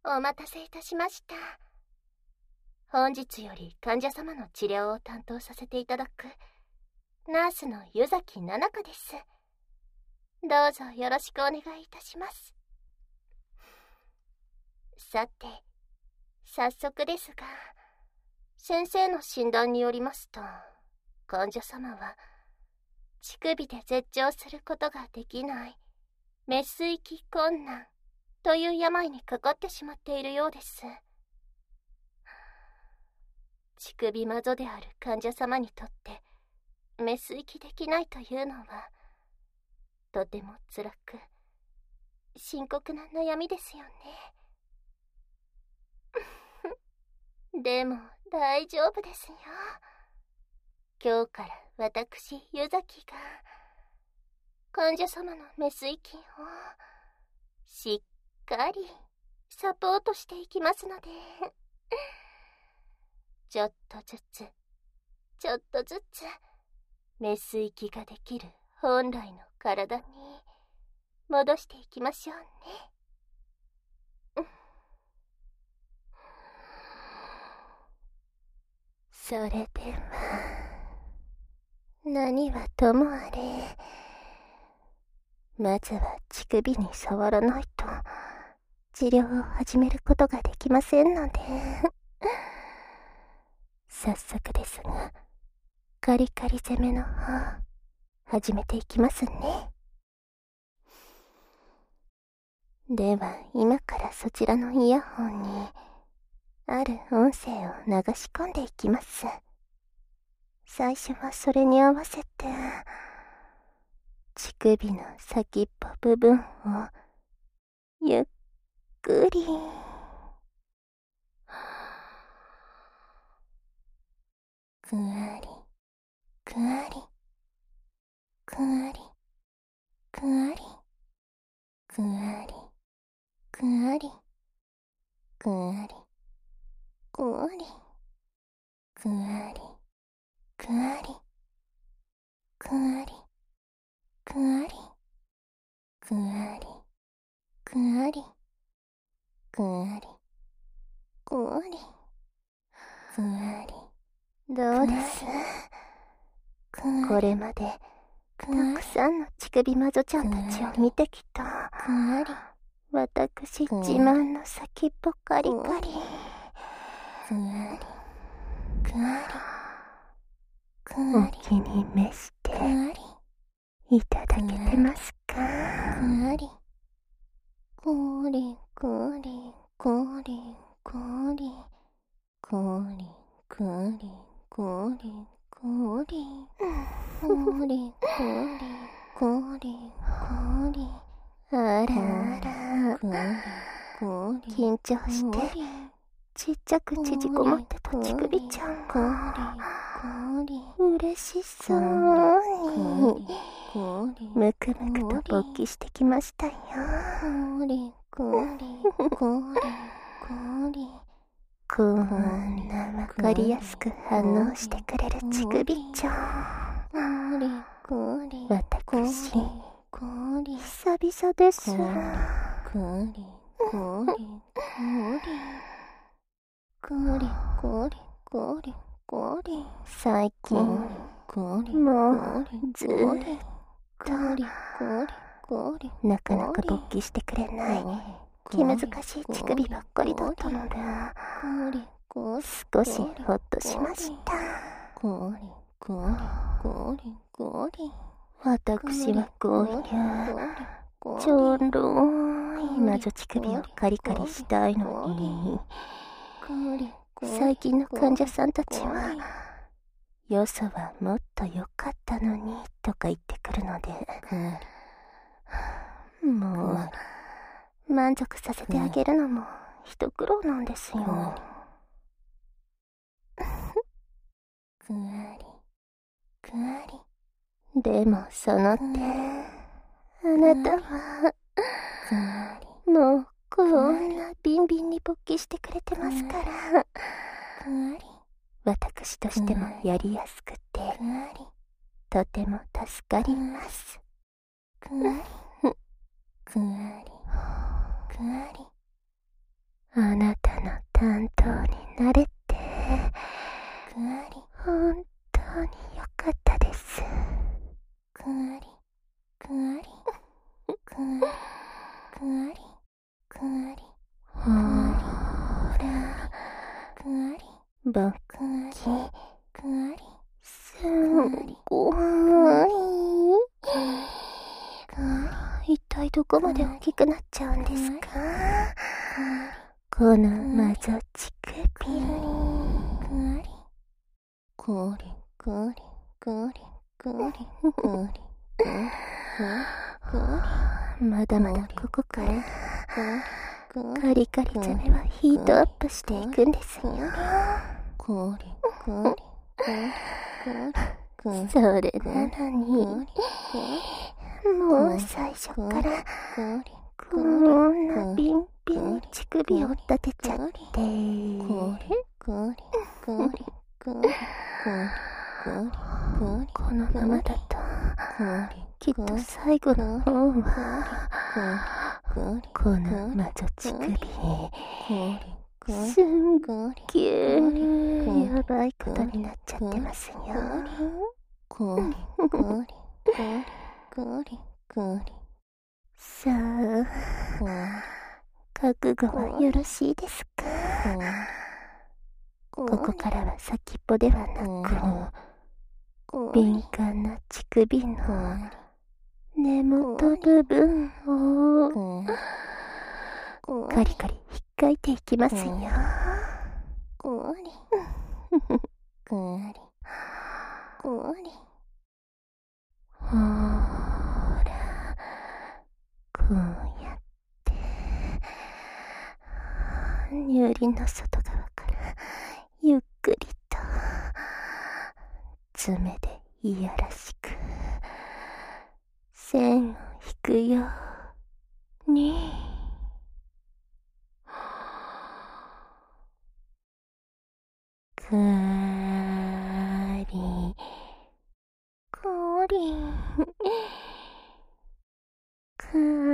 お待たせいたしました。本日より患者様の治療を担当させていただくナースの湯崎奈々香です。どうぞよろしくお願いいたします。さて、早速ですが、先生の診断によりますと、患者様は乳首で絶頂することができないメス息困難という病にかかってしまっているようです。乳首マゾである患者様にとってメス息できないというのはとても辛く深刻な悩みですよね。でも大丈夫ですよ。今日から私湯崎が患者様のメス息をしっかりサポートしていきますので、ちょっとずつメス息ができる本来の体に戻していきましょうね。それでは何はともあれ、まずは乳首に触らないと治療を始めることができませんので早速ですが、カリカリ攻めの方始めていきますね。では今からそちらのイヤホンにある音声を流し込んでいきます。最初はそれに合わせて乳首の先っぽ部分をゆっくりくわりくわりくわりくわりくわりくわりくわりくわりくわりくわりくわりくわりくわりくわりくわりくわりくわり。どうです？これまでたくさんの乳首魔女ちゃんたちを見てきた私自慢の先っぽカリカリお気に召していただけてますか？コリコリコリコリコリコリコリコリコリコリコリ。あらあら、緊張してちっちゃく縮こまってた乳首ちゃんが嬉しそうにむくむくと勃起してきましたよ。こんなわかりやすく反応してくれる乳首ちゃん、私久々です。最近もうずーっとなかなか勃起してくれない気難しい乳首ばっかりだったので少しほっとしました。私はこういうちょろい魔女乳首をカリカリしたいのに、最近の患者さんたちはよそはもっと良かったのにとか言ってくるので、もう満足させてあげるのも一苦労なんですよ。くわりくわり。でもその点あなたはもうこんなビンビンに勃起してくれてますから、私としてもやりやすくてとても助かります。くわりくわりくわり。 あなたの担当になれて本当によかったです。ほら僕すんごい。一体どこまで大きくなっちゃうんですか、このマゾ乳首。まだまだここからカリカリザメはヒートアップしていくんですよ。それなのにもう最初からこんなピンピン乳首を立てちゃって、このままだときっと最後の方はこのマゾ乳首すんげーやばいことになっちゃってますよ。さあ、覚悟はよろしいですか。ここからは先っぽではなく、敏感な乳首の根元部分をカリカリ引っかいていきますよ。ほら、こうやって乳輪の外側からゆっくりと爪でいやらしく線を引くように。カリカリカ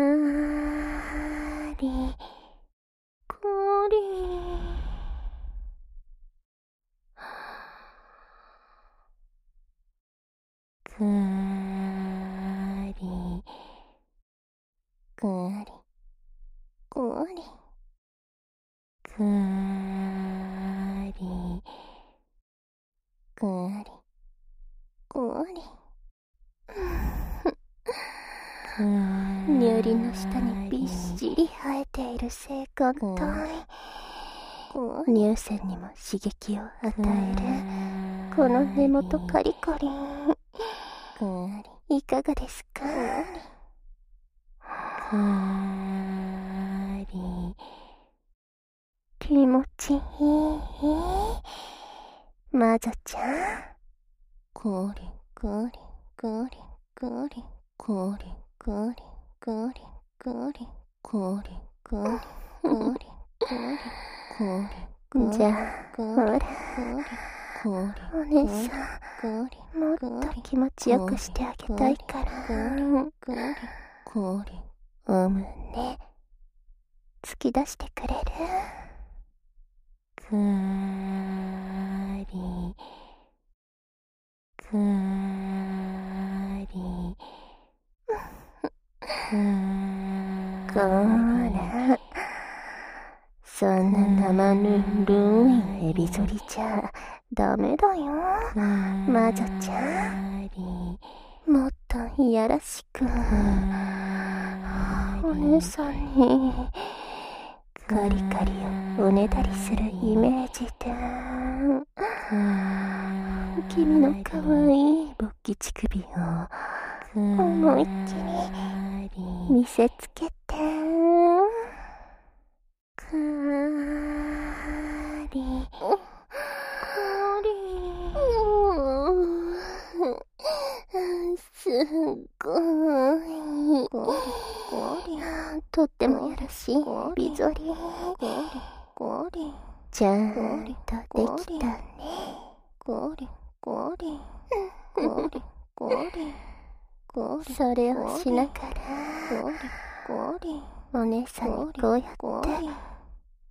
リカリ。カリカリカリカリカリカリ。乳輪の下にびっしり生えている性感帯、乳腺にも刺激を与えるこの根元カリカリ、いかがですか。カリ気持ちいいマゾちゃん。カリカリカリカリカリカリカリカリカリカリカリじゃあほらお姉さん、もっと気持ちよくしてあげたいから、お胸突き出してくれる。カリカリこら、そんな生ぬるいエビ反りじゃダメだよマゾちゃん。もっといやらしくお姉さんにカリカリをおねだりするイメージで、君のかわいい勃起乳首を思いっきり見せつけて。カリすっごいとってもやらしいビゾリ。ちゃんとできたね。それをしながらお姉さんにこうやって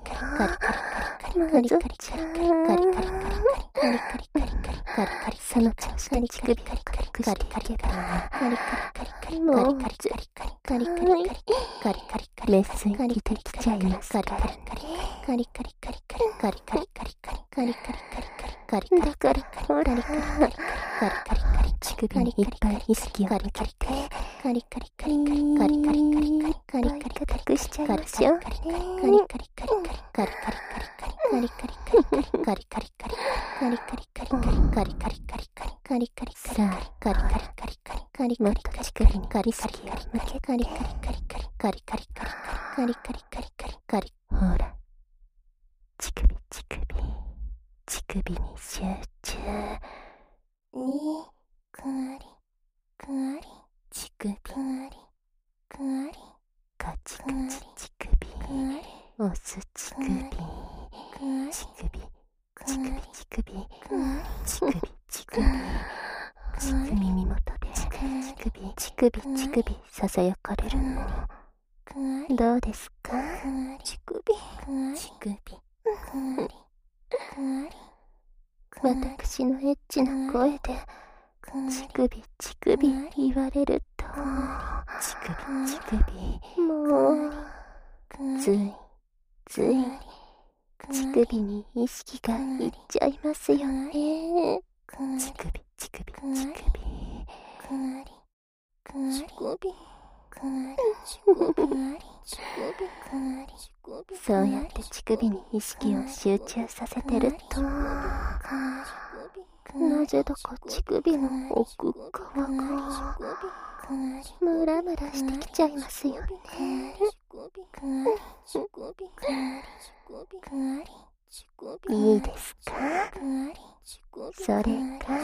その調子で乳首を隠していけば、もう絶対メスに出てきちゃいますからね。だからほら、乳首にいっぱい意識を向けて、いっぱい隠しちゃいましょうね。さあ、もっと乳首に意識を向けて、ほら、乳首に集中。乳首、カチカチ乳首、押す乳首、耳元で乳首ささやかれるの。どうですか？乳首。私のエッチな声で乳首言われると、乳首、もうつい乳首に意識がいっちゃいますよね。乳首。 そうやって乳首に意識を集中させてると、なぜだか乳首の奥側がムラムラしてきちゃいますよね。いいですか？それが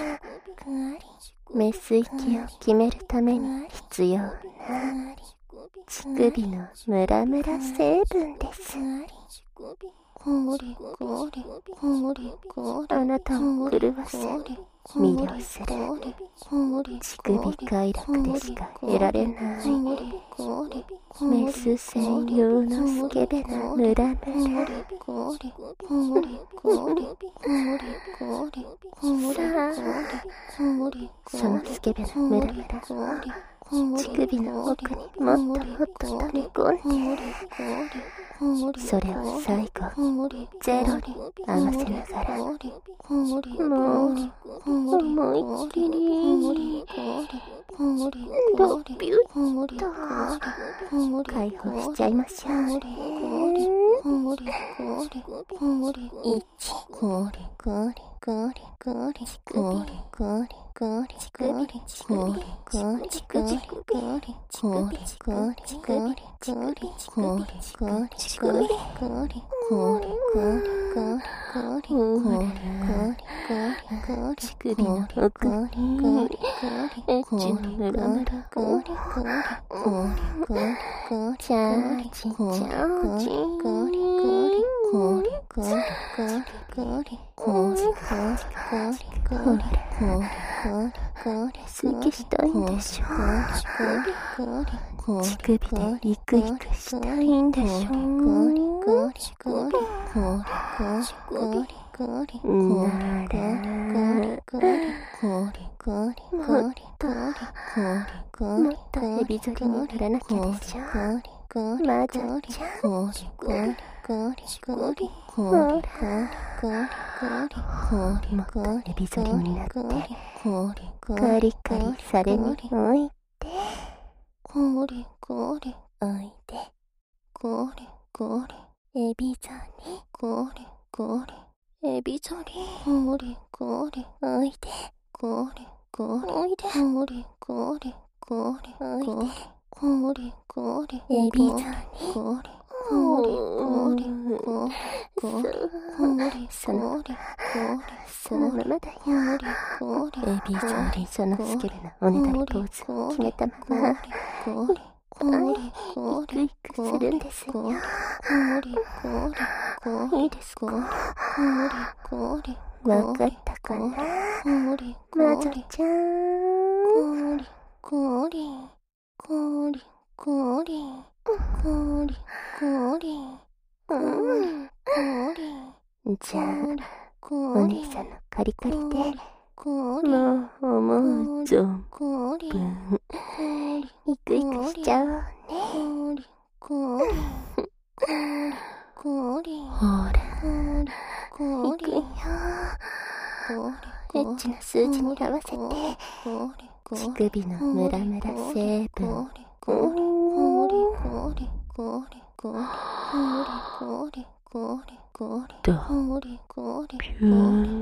メス息を決めるために必要な乳首のムラムラ成分です。あなたを狂わせ魅了する乳首快楽でしか得られないメス専用のスケベなムラムラ。さあ、そのスケベなムラムラ乳首の奥にもっともっと溜め込んで、それを最後ゼロに合わせながら、もう思いっきりドビュッと解放しちゃいましょうね。乳首の奥にエッチなムラムラチャーチチャーチ好きしたいんでしょ。乳首でイクイクしたいんでしょ。ならもっとエビ反りにならなきゃでしょ。魔女ちゃん、もっとエビ反りになってカリカリされにおいでおいでエビ反りエビ反りおいでおいでエビ反りそのままだよ。エビ反りそのスケベなおねだりポーズ決めたままイクイクするんですよ。いいですか？わかったかな？魔女ちゃん。じゃあお姉さんのカリカリでもう思う存分イクイクしちゃおうね。ほらいくよ。エッチな数字に合わせて乳首のムラムラ成分とピュー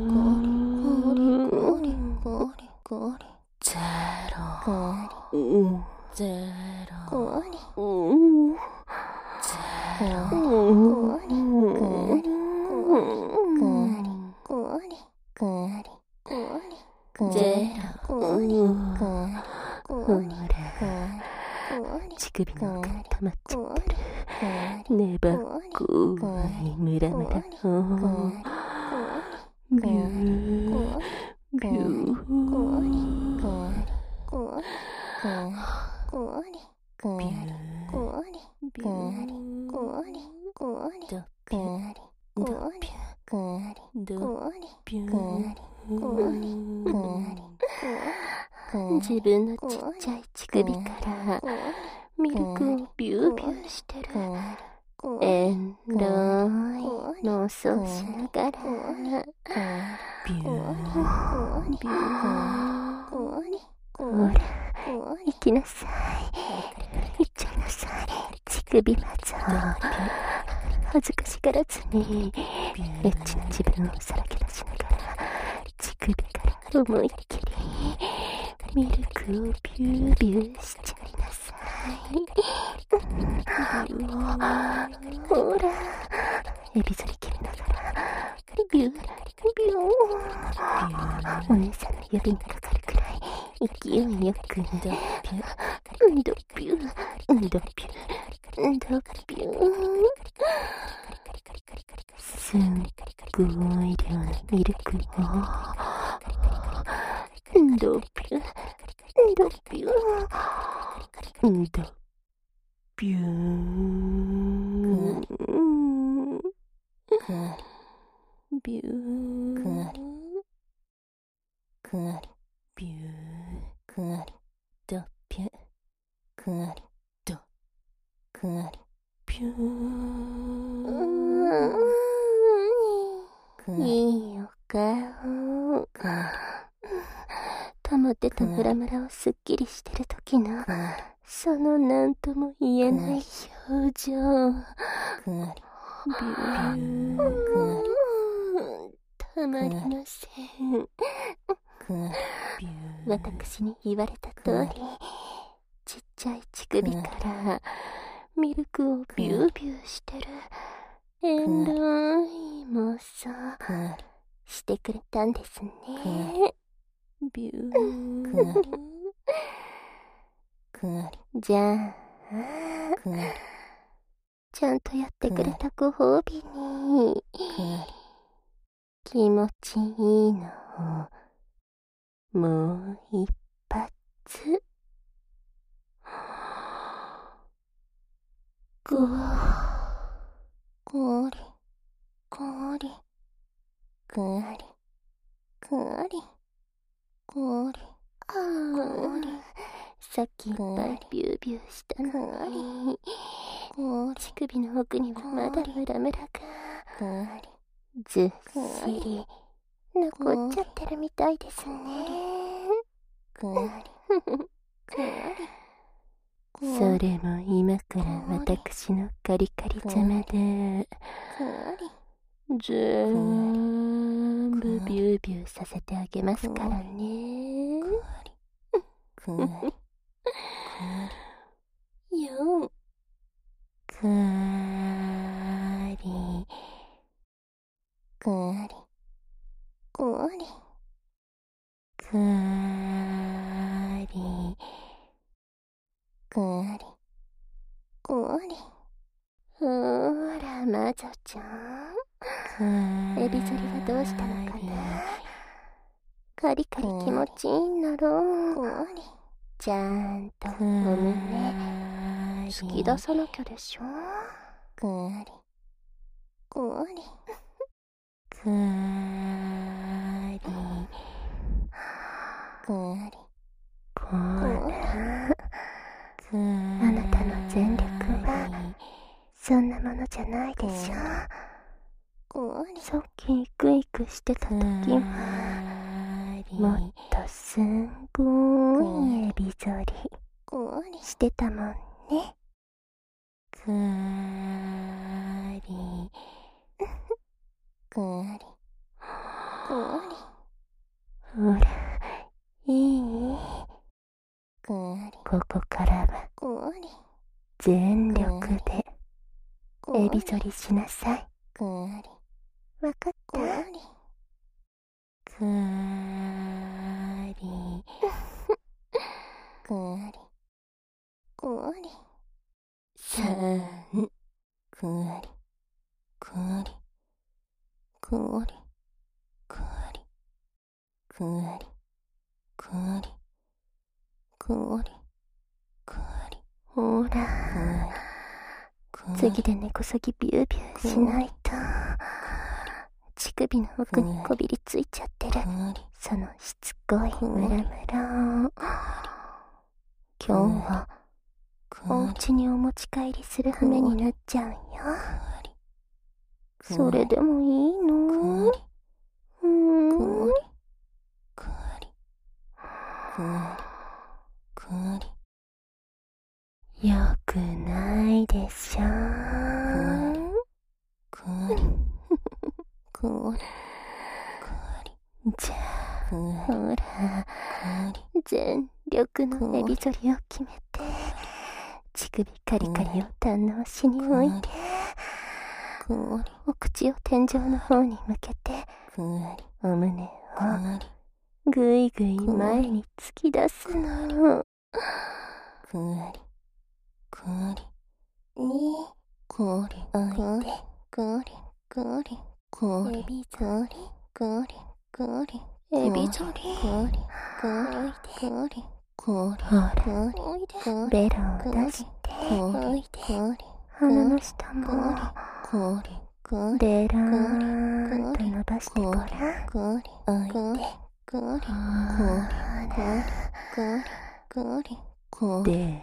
ゼロゼロ乳首の奥に溜まっちゃってる粘っこいムラムラビュービュー自分のちっちゃい乳首からミルクをビュービューしてるエンロイ妄想しながらビュービューほら行きなさい行っちゃいなさい乳首まず恥ずかしがらずにエッチな自分をさらけ出しながら乳首から思いっきりミルクをビュービューしちゃいなさい。ほら、エビ反り切りながらビュービュー、お姉さんの指にかかるくらい勢いよくドビュードビュードビュードビュー、すっごい量のミルクをドビュードビュードビュービューくわりビューくわりドビューくわりドくわりビュー、いいお顔。保てたムラムラをすっきりしてる時のそのなんとも言えない表情。ビュー、たまりません。私に言われた通り、ちっちゃい乳首からミルクをビュービューしてるエロい妄想してくれたんですね。ビュー。じゃあ、ちゃんとやってくれたご褒美に気持ちいいのをもう一発。ごりごりぐわりぐわりごりごり、さっきいっぱいビュービューしたのに乳首の奥にはまだムラムラがずっしり残っちゃってるみたいですね。それも今から私のカリカリ邪魔で全部ビュービューさせてあげますからね。4くわりくわりくわりくわりくわりくわり、ほーら魔女ちゃん、エビ反りがどうしたのかな。カリカリ気持ちいいんだろう。ちゃんとお胸突き出さなきゃでしょ。くわりくわりくわりくわり、こらあなたの全力はそんなものじゃないでしょ。さっきイクイクしてた時はもっとすんごいエビ反りしてたもんね。くわりくわりくわり、ほらいい。ここからは全力でエビ反りしなさい。わかった？くわりくわりくわり3くわりくわりくわりくわりくわりくわりくわりくわり、ほら次で根こそぎビュービューしないと乳首の奥にこびりついちゃってるそのしつこいムラムラを今日はお家にお持ち帰りする羽目になっちゃうよ。それでもいいの？よくないですじゃあ、ほら、全力のエビ反りを決めて、乳首カリカリを堪能しにおいで、お口を天井の方に向けて、お胸をぐいぐい前に突き出すの。においで、エビ反り、エビ反り、ほら、ベロを出して、鼻の下もベローンと伸ばしてごらん。で、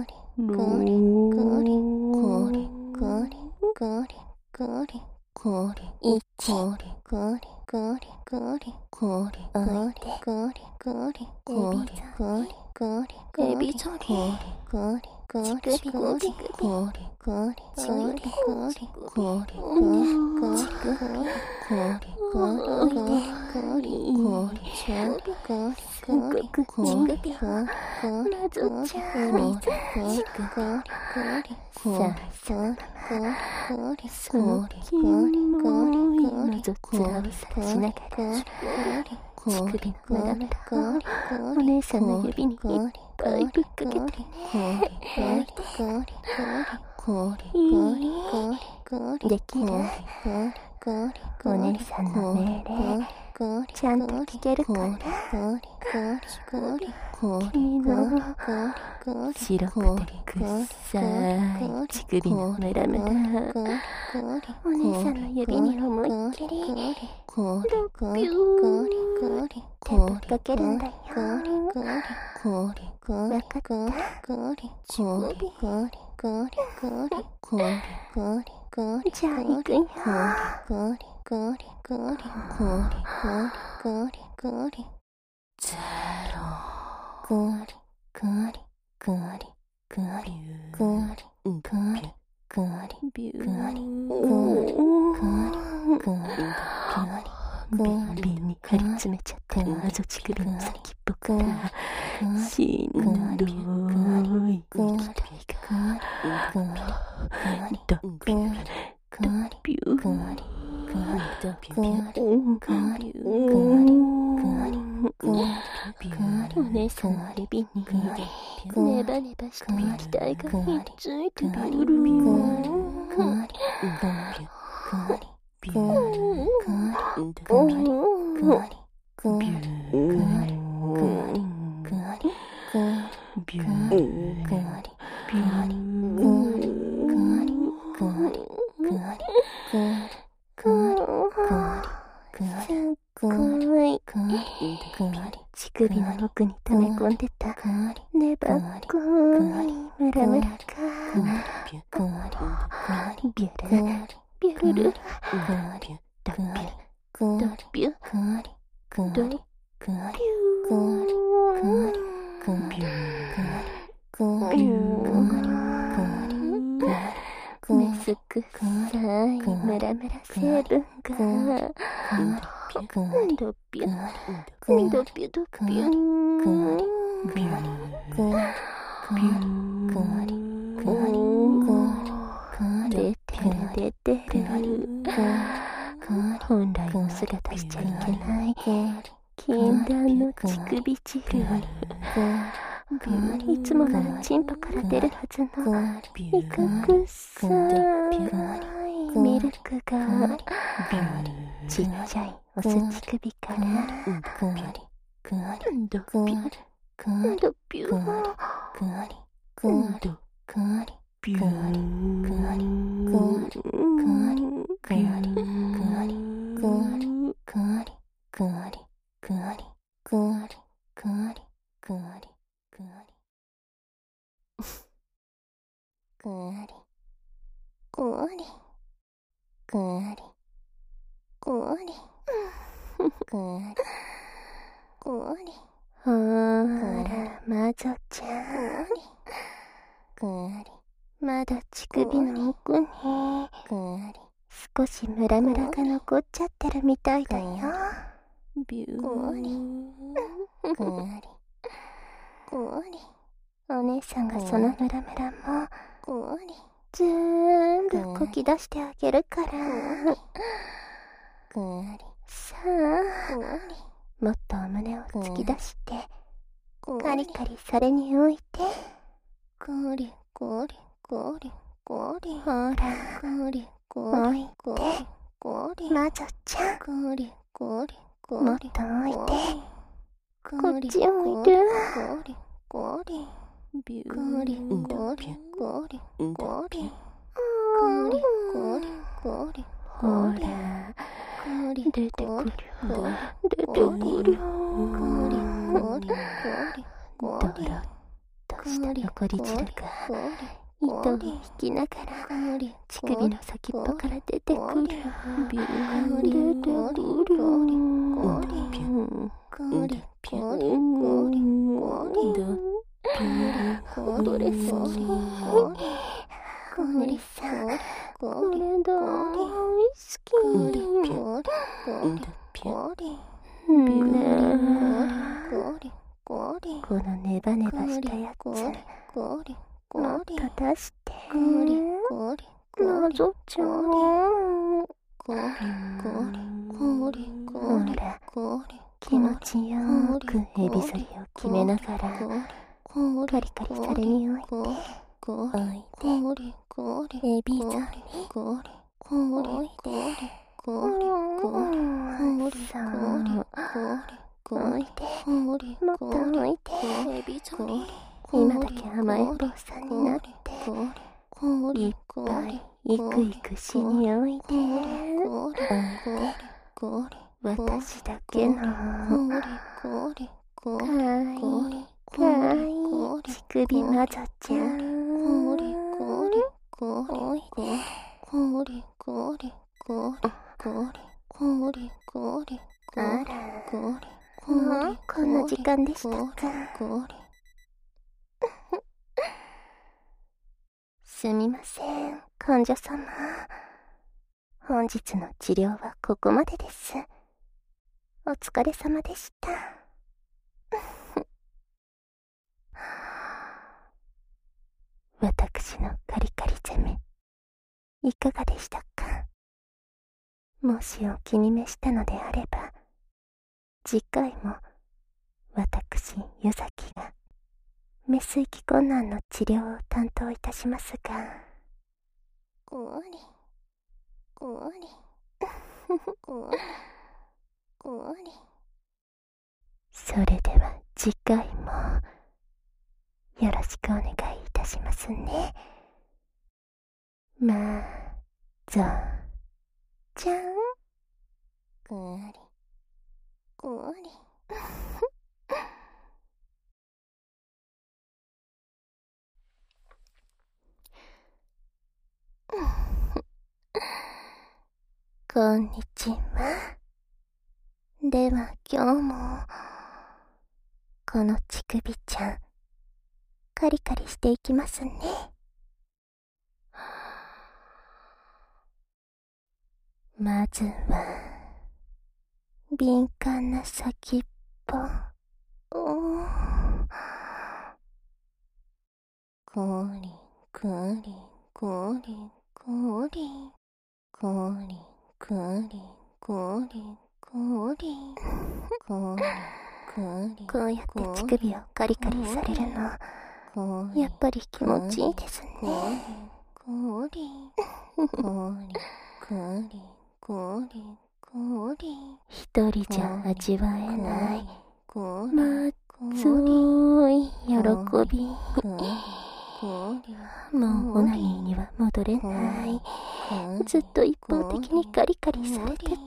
エビ反り、お姉さんの指にいっぱいぶっかけてね。できる？お姉さんの命令ちゃんと聞けるかな？君の白くてくっさい乳首のムラムラ、お姉さんの指に思いっきりロッピューってぶっかけるんだよ。わかった？じゃあ行くよ。ビンに張り詰めちゃってる謎乳首の先っぽからしんどい息吹がドピュードピューお姉さんの指にネバネバした液体がひっついてる。乳首の奥に溜め込んでた粘っこいムラムラがビュルビュルドビュドビュドビュ水くさいムラムラ成分がドビュドビュドビュ出てる本来の姿しちゃいけない禁断の乳首汁、いつもならチンポから出るはずのいかくさいミルクがちっちゃいオス乳首からドビュドビュドビほら魔女ちゃんまだ乳首の奥に少しムラムラが残っちゃってるみたいだよ。 ビューこりこりこり。お姉さんがそのムラムラもこりずーんぶこき出してあげるから。こりさあ、もっとお胸を突き出してカリカリされに置いて。こりこりこりこり。ほらこりこりこりこり。魔女ちゃんこりこりこり。もっと置いて。こっちを置いる。こりこりビューこりこりこりこり。こりこりこり。ほら出てくる出てくる。こりこりこり。ドロッとした残り汁が糸を引きながら乳首の先っぽから出てくる。 ビュー出てくる。こりこりこりこれ好き。これさこれ大好き。こりこりこのネバネバしたやつもっと出して。なぞちゃんほら気持ちよーくエビ反りを決めながらカリカリされに置いてエビ反り置いて。そう置いて。もっと置いて。今だけ甘えん坊さんになっていっぱいいくいくしにおいで。私だけのかわいいかわいい乳首魔女ちゃん。おいで。あらもうこんな時間でしたか。すみません患者様、本日の治療はここまでです。お疲れ様でした。私のカリカリ攻めいかがでしたか。もしお気に召したのであれば次回も私湯崎がメス息困難の治療を担当いたしますが。こりこりこりこり。それでは次回もよろしくお願いいたしますね。まぞちゃん。こりこりこんにちは。では今日もこの乳首ちゃんカリカリしていきますね。まずは敏感な先っぽをこりこりこりこりこりこりこりこりこうやって乳首をカリカリされるのやっぱり気持ちいいですね。こりこりこりこりこり。一人じゃ味わえないまっぞい喜び。もうオナニーには戻れない。ずっと一方的にカリカリされてたい。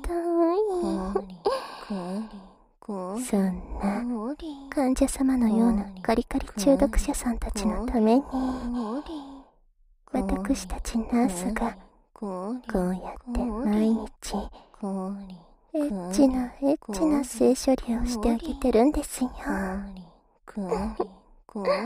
そんな患者様のようなカリカリ中毒者さんたちのために私たちナースがこうやって毎日エッチな性処理をしてあげてるんですよ。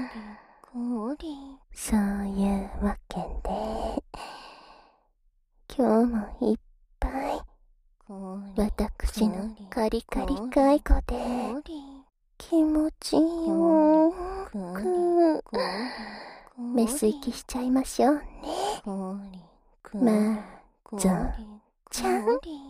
そういうわけで今日今日もいっぱい私のカリカリ介護で気持ちよくメス息しちゃいましょうね。まぞちゃん。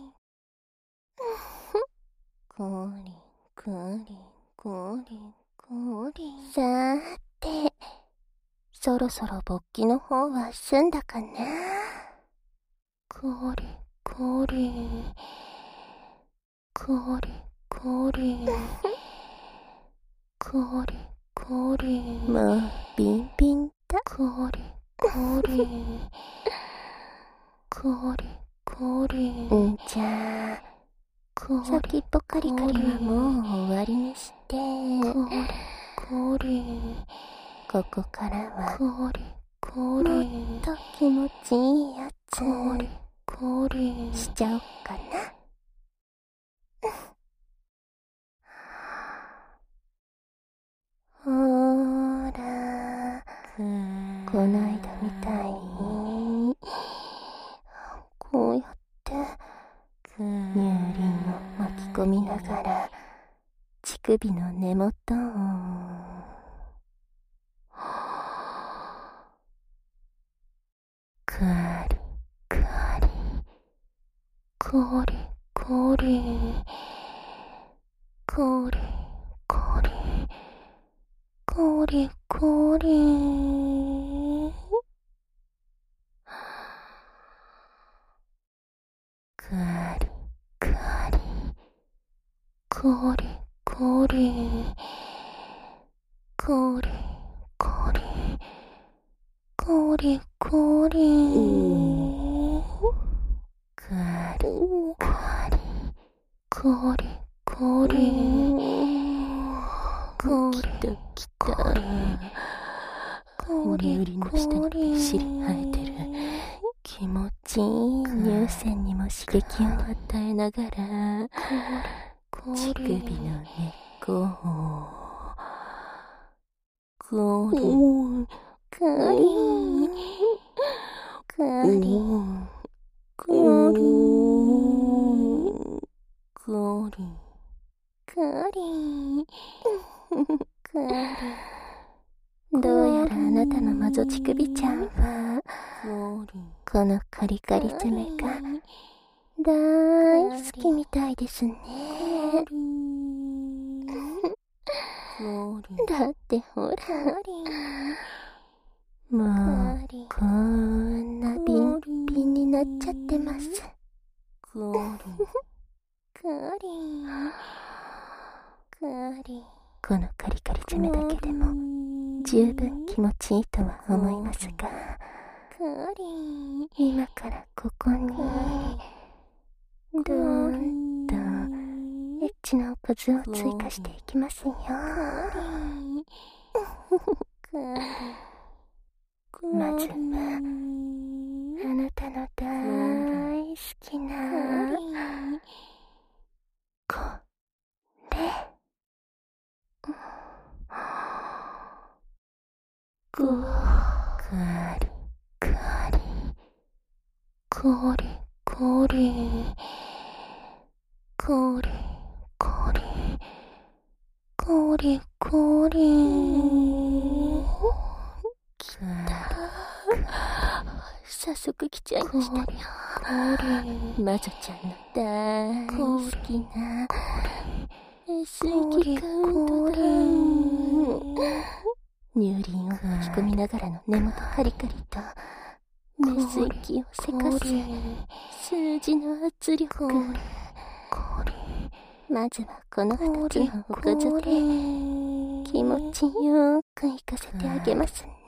さーて、そろそろ勃起の方は済んだかな。こりこりこりこりこりこり、もうビンビンだ。こりこりこりこり、じゃあ先っぽカリカリはもう終わりにして、こりここからはもっと気持ちいいやつしちゃおっかな。ほーら、こないだみたいにこうやって乳輪を巻き込みながら乳首の根元をカリカリコリコリコリコリコリコリカリカリコリコリコリコリコリコリカリカリコリコリコリきた乳輪の下にびっしり生えてる気持ちいい乳腺にも刺激を与えながら乳首の根っこをコリカリカリコリコリカリカリ、どうやらあなたのマゾ乳首ちゃんはこのカリカリ攻めが大好きみたいですね。だってほら、もうこんなビンビンになっちゃってます。このカリカリ攻めだけでも十分気持ちいいとは思いますが、今からここにどんどんエッチなおかずを追加していきますよ。まずはあなたの大好きなこれカリカリコリコリコリコリコリコリ、きた。早速来ちゃいましたよ。マゾちゃんの大好きな水気カウントダウン。乳輪を巻き込みながらの根元カリカリとメス息をせかす数字の圧力。まずはこの2つのおかずで気持ちよくいかせてあげますね。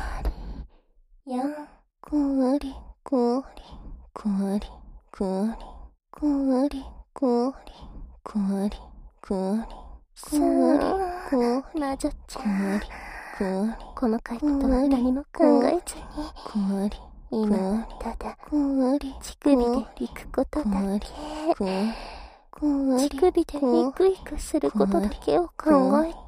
コリコリコリコリコリコリコリコリコリ、まぞちゃん細かいことは何も考えずに今はただ乳首で行くことだけ、乳首でイクイクすることだけを考えて、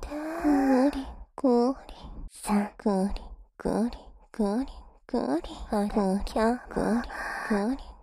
さあゴリゴリゴリゴリ、ほら今日も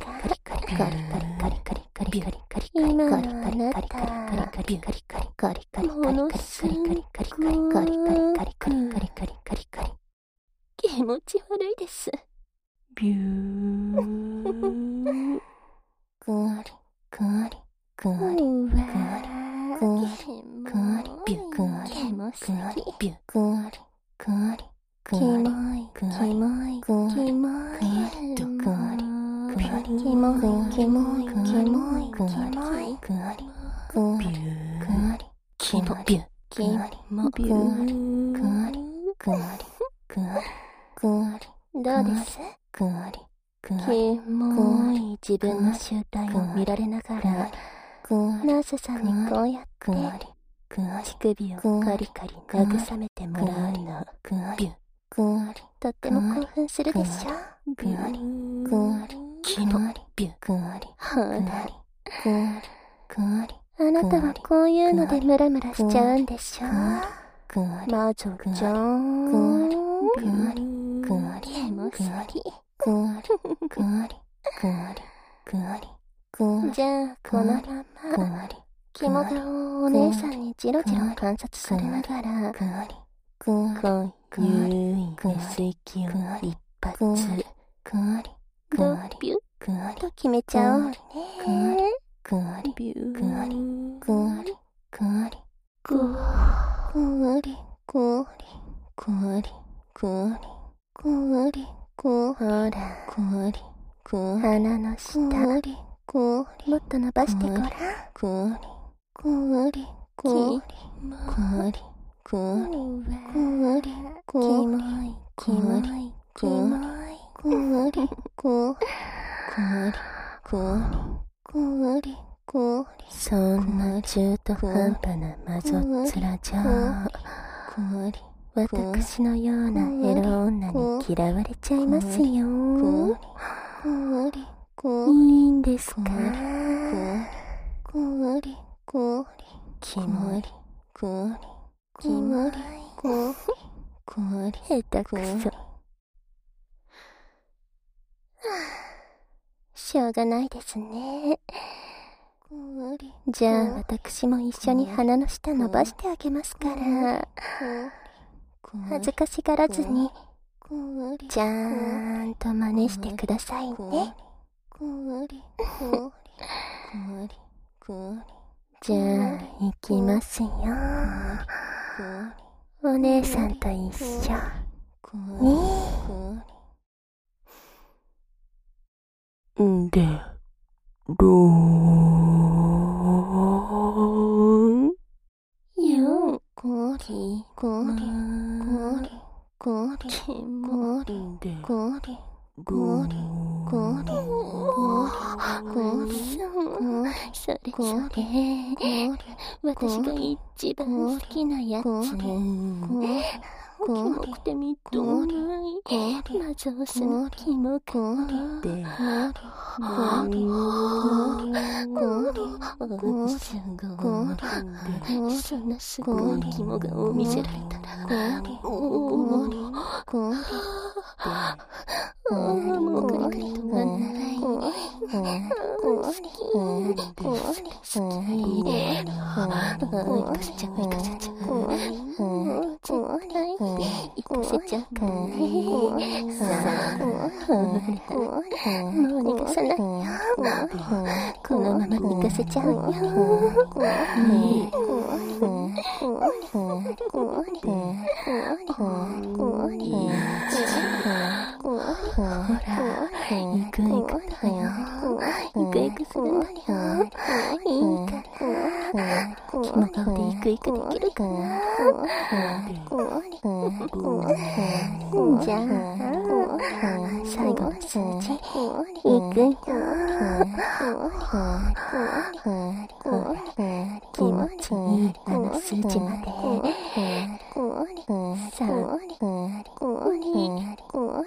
今のあなた、ものすごく気持ち悪いです。ビュー。 ぐわり、ぐわり、ぐわり、 うわぐわり、ぐわり、ぐわり、 ビュー。 ぐわり、 キモすぎ。 ビュー、ぐわり、ぐわり、 キモい、キモい、キモい、 ぐわり、 キモい、 ぐわり、ぐわり、 キモい、キモい、キモい、 ぐわり、 キモい、 ぐわり、ぐわり、ぐわり、 キモビュー。 ぐわり、 キモビュぐわり、ぐわり、 ー。 ぐわり、ぐわり、ぐわり、 どうです？ ぐわり、ぐわり、 キモい自分の集体を見られながら、 ぐわり、 ナースさんにこうやってぐわり、ぐわり、 乳首をカリカリ慰めてもらうの。 ぐわり、 ビュー。 ぐわり、 とっても興奮するでしょ。 ぐわり、ぐわり、 キモビュー。 ぐわり、 ほら、 ぐわり、ぐわり、 あなたはこういうのでムラムラしちゃうんでしょ。 ぐわり、 魔女ちゃん。 ぐわり、ぐわり、 キモすぎ。 ぐわり、ぐわり、ぐわり、ぐわり、ぐわり、 じゃあ、このまぐま、 わり、 肝顔をお姉さんにジロジロ観察されながら、 ぐわり、ぐわり、 こうゆいで水気を一発、 ぐわり、ぐドわり、 ビュぐわり、 ッと決めちゃおうね。 ぐわり、 ビュー。 ぐわり、ぐわり、ぐわり、 ぐわぐわり、ぐわり、ぐわり、ぐわり、ぐわり、ぐわり、 ほら、 ぐわり、ぐわり、 鼻の下、 ぐわり、ぐわり、 もっと伸ばしてごらん。 ぐわり、ぐわり、ぐわり、ぐわり、ぐわり、ぐわり、 キモい、キモい、キモい。 ぐわり、ぐわり、ぐわり、ぐわり、ぐわり、 そんな中途半端な魔女っ面じゃ、 ぐわり、 私のようなエロ女に嫌われちゃいますよ。 ぐわり、ぐわいり、 いんですか？ ぐわり、ぐわり、 キモい、 ぐわり、 キモい、 ぐわり、 下手くそ。しょうがないですね。 ぐわり、 じゃあ私も一緒に鼻の下伸ばしてあげますから、恥ずかしがらずにぐわり、 ちゃーんと真似してくださいね。 ぐわり、ぐわり、ぐわり、 じゃあ行きますよ。お姉さんと一緒に。で、ろーん。よ、 ごり、ごり、ごり、ごり、 キモで、 ごり、 ごり、 ごり、ごり、 それそれ、私が一番好きなやつ。キモくてみっともない魔女スのキモくて、そんなすごいキモ顔を見せられたら、もうカリカリとなんならいい。好き。行かせちゃう、行かせちゃう。行かせちゃうからね。さあ、もう逃がさないよ。このまま行かせちゃうよ。ほら、行く行くだよ。行く行くするんだよ。いいから。キモ顔で行く行くできるかな。じゃあ、最後の数字、行くよ。気持ちいいあの数字まで。3、2、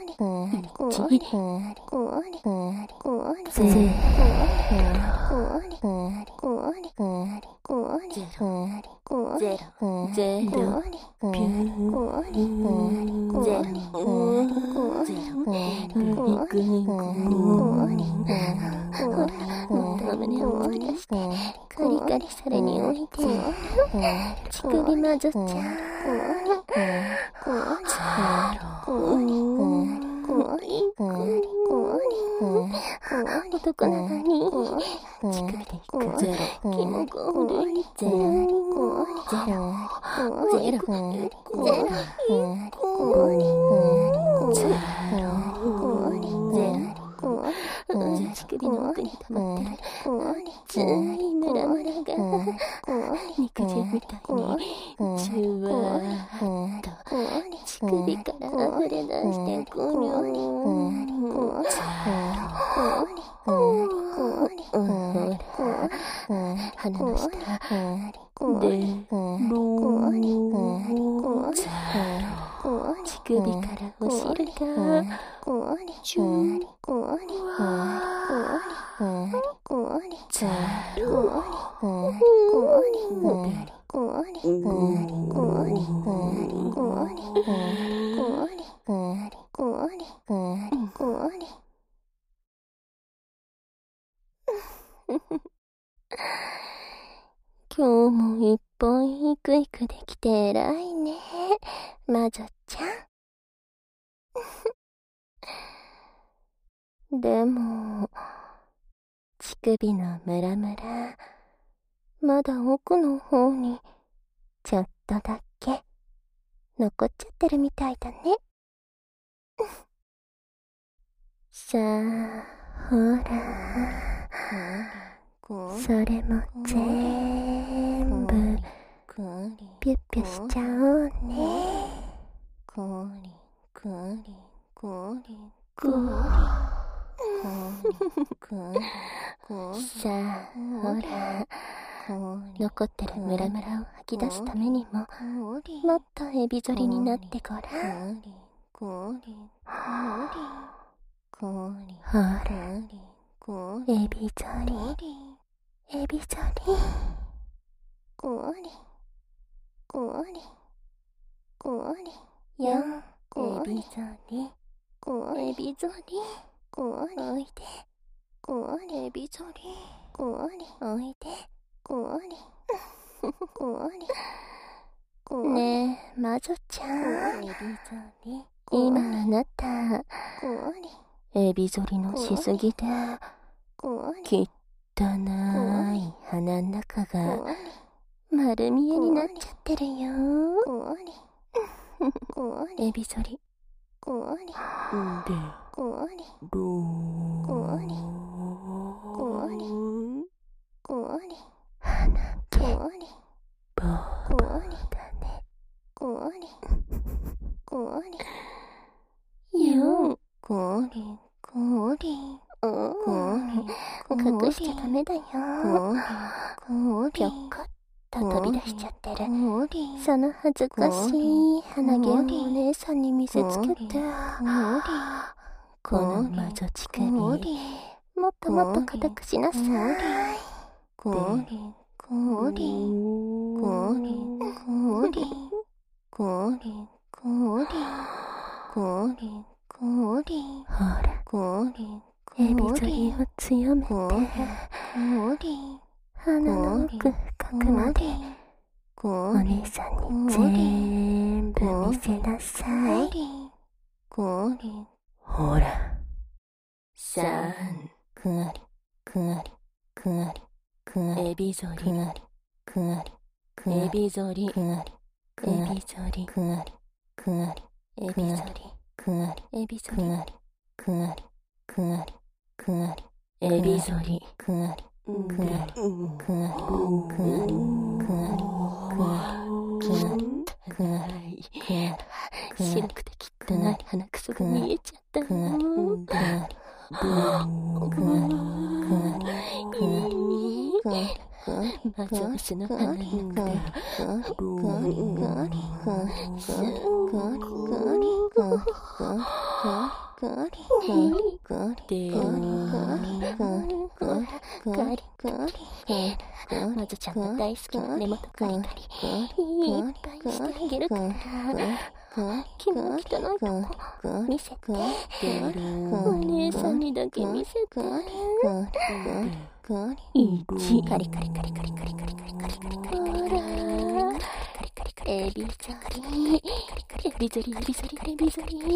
胸を突き出してカリカリされにおいで乳首魔女ちゃん。 男なのに乳首で引くゼロキモゴールゼロ乳首の奥に溜まってあるついムラムラが肉汁みたいにジュワーっと乳首から溢れ出してゴニョニ鼻の下で乳首からお尻がチュー今日も一本いくいくできて偉いね、魔女ちゃん。でも、乳首のムラムラ、まだ奥の方にちょっとだけ残っちゃってるみたいだね。さあ、ほら。それも全部ピュッピュしちゃおうね。さあほら、残ってるムラムラを吐き出すためにももっとエビ反りになってごらん。ほら、エビ反りエビ反りよんエビ反りエビ反りおいでエビ反りおいでねえ魔女ちゃん、今あなたエビ反りのしすぎで汚い鼻の中が丸見えになっちゃってるよ。エビ反り鼻毛ボーボーだね。よ隠しちゃダメだよ。ぴょこっと飛び出しちゃってるその恥ずかしい鼻毛をお姉さんに見せつけて、この魔女乳首もっともっと固くしなさい。ほら、エビ反りを強めて鼻の奥深くまでお姉さんに全部見せなさい。ほら、エビ反りエビ反りエビ反りエビ反りエビ反りエビ反りエビ反り白くて汚い鼻くそが見えちゃったの。魔女牛の鼻の中魔女ちゃんが大好きな根元カリカリいっぱいしてあげるから、気も汚いとこ見せて、お姉さんにだけ見せて。1カリカリカリカリカリカリカリカリカリカリカリカリカリカリカリカリカリエビゾリ、エビゾリ、エビゾリ、エビゾリ、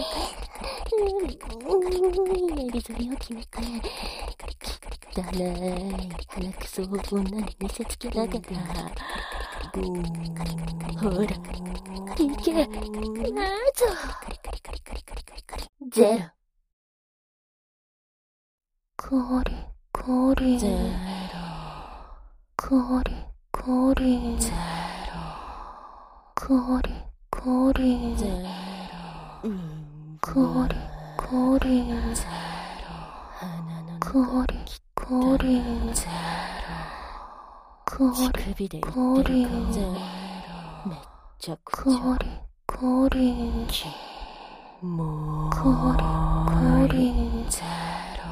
エビゾリを決めて、汚い鼻くそを女に見せつけながら、ほら、いけ、なぞ、ゼロ。 氷、 ゼロ。 氷、 ゼロ。 氷、 ゼロ。 氷、 ゼロ。鼻の中氷、 ゼロ。乳首で言ってるかゼロ。めっちゃくちゃ氷、 もうゼロ。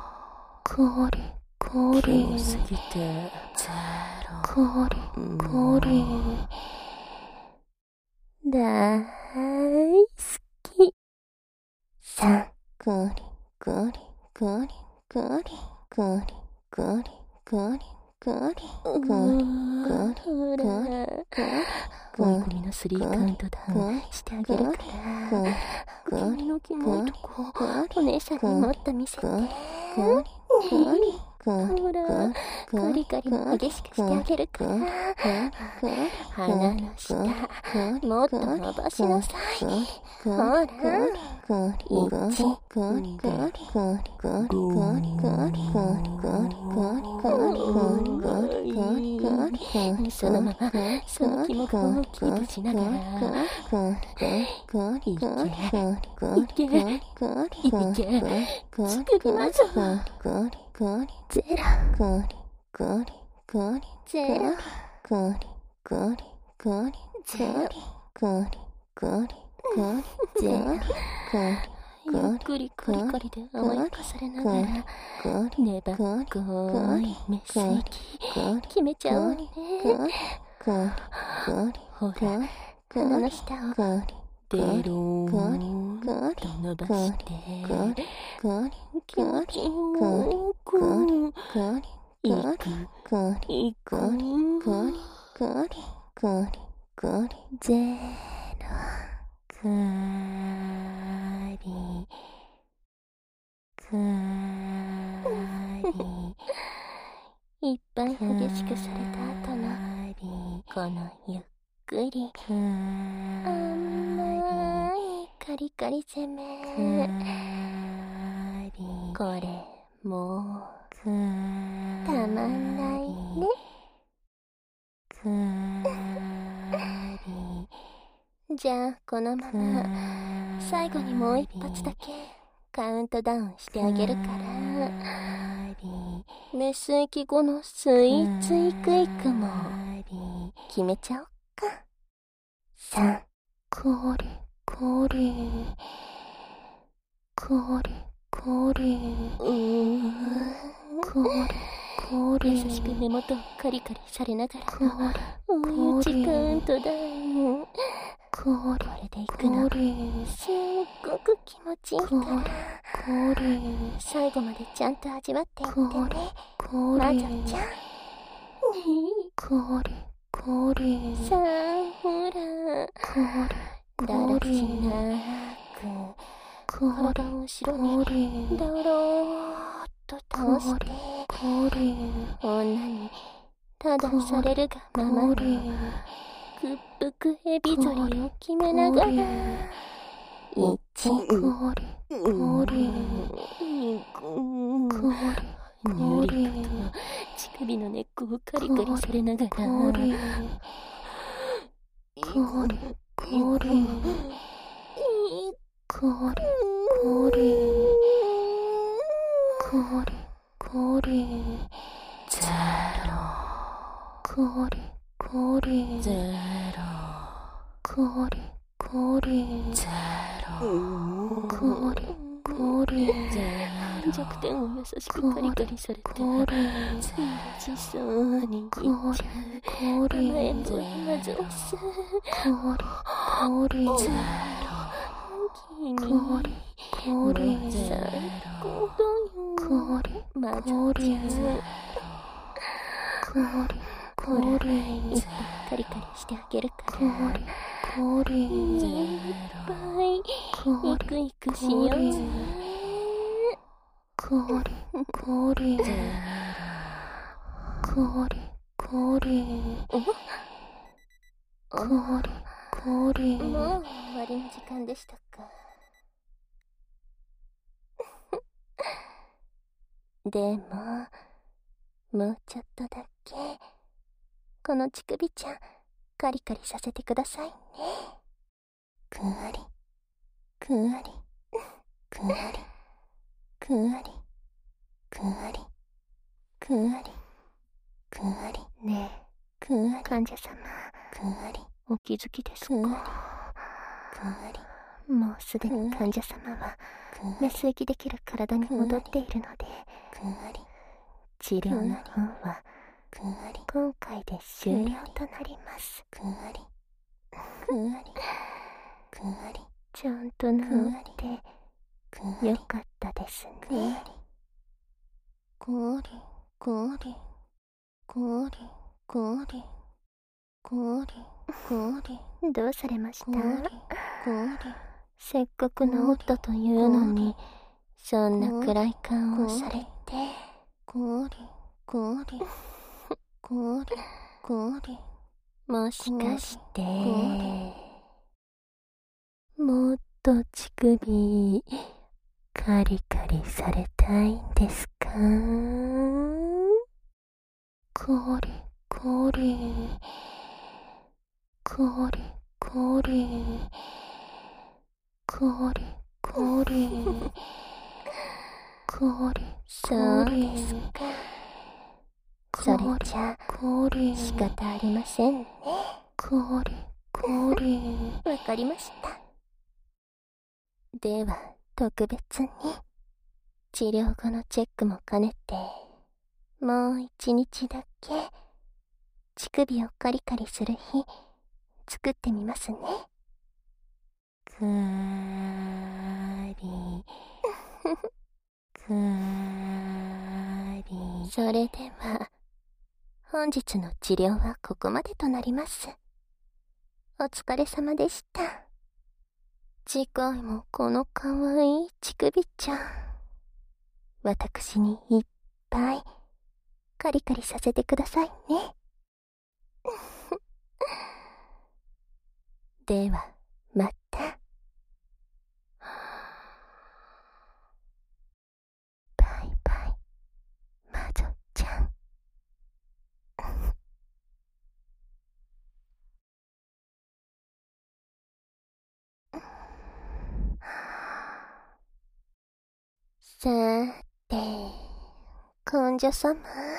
氷、 キモすぎてゼロ。 氷、 大好き。3ゴリゴリゴリゴリゴリゴリゴリゴリゴリゴリ追い込みの3カウントダウンしてあげるから君のキモいとこお姉さんにもっと見せてほらカリカリも激しくしてあげるから鼻の下もっと伸ばしなさいほらそのままその気持ちをキープしながらいけ作りますゼロゼロゆっくりカリカリで甘やかされながら粘っこいメッセージ決めちゃおうねほら鼻の下をデローンと伸ばして気持ちよくいくゼロカリいっぱい激しくされた後のこのゆっくり甘いカリカリ攻めこれもうたまんないねじゃあこのまま最後にもう一発だけカウントダウンしてあげるからメス息後のスイーツイクイクも決めちゃおっか3 氷、 優しく根元をカリカリされながらのおうちカウントダウンこれでいくのすっごく気持ちいいから最後までちゃんと味わっていってね魔女ちゃんさあほらだらしなく体を後ろにだろーっと倒して女にただされるがままの屈服エビゾリを決めながら1、2、ニュリカと乳首の根っこをカリカリされながら弱点を優しくカリカリされて美味しそうにいっちゃう甘えん坊マゾロス君最高だよマゾちゃんほらいっぱいカリカリしてあげるからくいくしようぜ。 こりこりこりこりこりこり。 もう終わりの時間でしたか。でももうちょっとだけこの乳首ちゃんカリカリさせてくださいね。 くわりくわりくわりくわりくわりくわりくわり。 ねえくわり患者様、 くわりお気づきですか？ くわりもうすでに患者様はメス息できる体に戻っているので、 くわり治療の方はくわり今回で終了となります。 くわりくわりくわりちゃんと治ってくわりよかったですね。こりこりこりこりこりこり。どうされました？せっかく治ったというのにそんな暗い顔をされて。こりこりこりこり。もしかしてもっと乳首カリカリされたいんですか？ こりこりこりこりこりこりこり。 そうですか。それじゃ仕方ありませんね。 こりこり。 わかりました。では特別に治療後のチェックも兼ねてもう1日だけ乳首をカリカリする日作ってみますね。 かーりかーり。 それでは本日の治療はここまでとなります。お疲れ様でした。次回もこのかわいい乳首ちゃん私にいっぱいカリカリさせてくださいね。ではまた。バイバイ魔女ちゃん。さて患者様、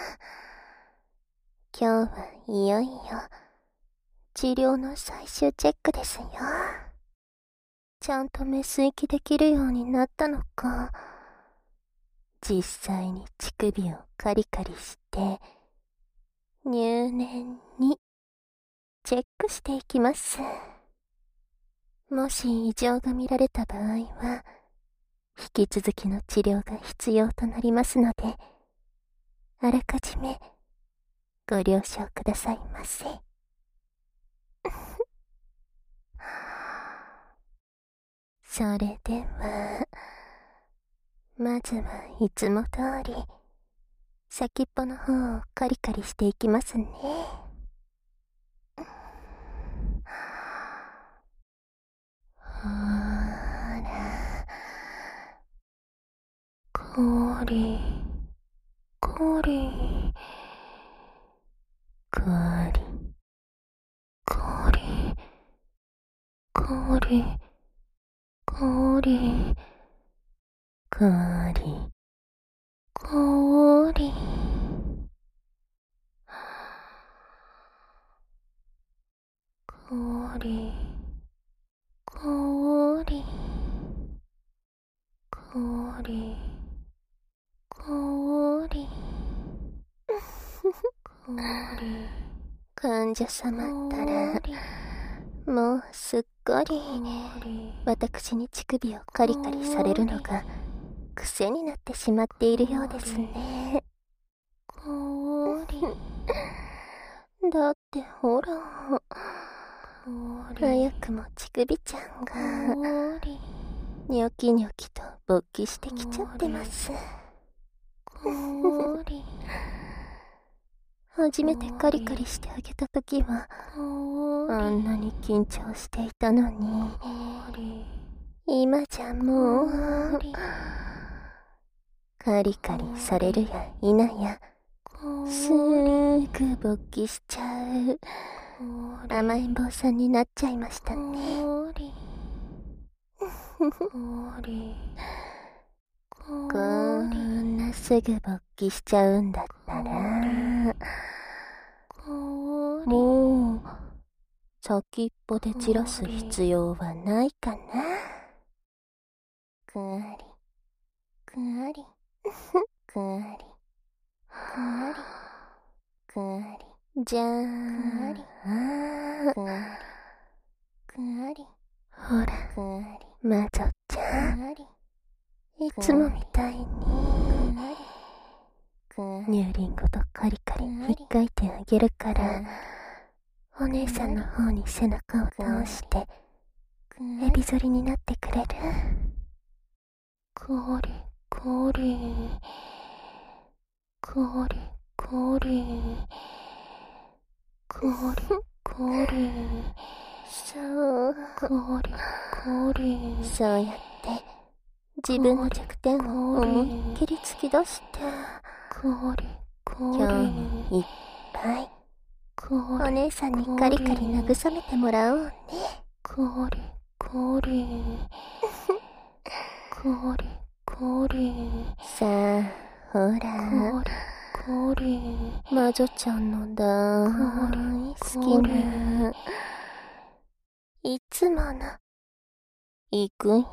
今日はいよいよ治療の最終チェックですよ。ちゃんとメス息できるようになったのか、実際に乳首をカリカリして入念にチェックしていきます。もし異常が見られた場合は引き続きの治療が必要となりますので、あらかじめご了承くださいませ。それではまずはいつも通り先っぽの方をカリカリしていきますね。ほら、 こりこりこりこりこりこりこりこりこりこりこりこりこり。 患者様ったらもうすっごり私に乳首をカリカリされるのが癖になってしまっているようですね。 こりだってほら早くも乳首ちゃんがニョキニョキと勃起してきちゃってます。初めてカリカリしてあげたときはあんなに緊張していたのに、今じゃもうカリカリされるや否やすーぐ勃起しちゃう甘えん坊さんになっちゃいましたね。こんなすぐ勃起しちゃうんだったらもう先っぽで散らす必要はないかな。くありくありくありくありくありじゃあくありくありほら魔女ちゃん、いつもみたいに乳輪ごとカリカリ引っかいてあげるから、お姉さんの方に背中を倒してエビ反りになってくれる？こりこりこりこりこりこり、そうこりこり、そうやって自分の弱点を思いっきり突き出して、今日もいっぱいお姉さんにカリカリ慰めてもらおうね。こりこりこりこり、さあほらこり魔女ちゃんの大好きないつものいくよ。